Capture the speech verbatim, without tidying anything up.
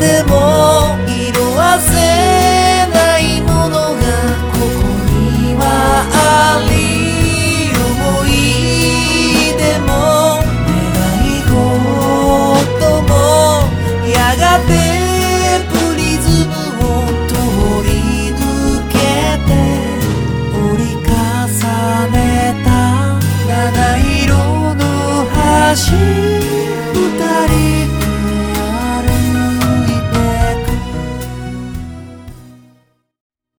でも色あせないものがここにはあり、思い出も願い事もやがてプリズムを通り抜けて折り重ねた七色の橋二人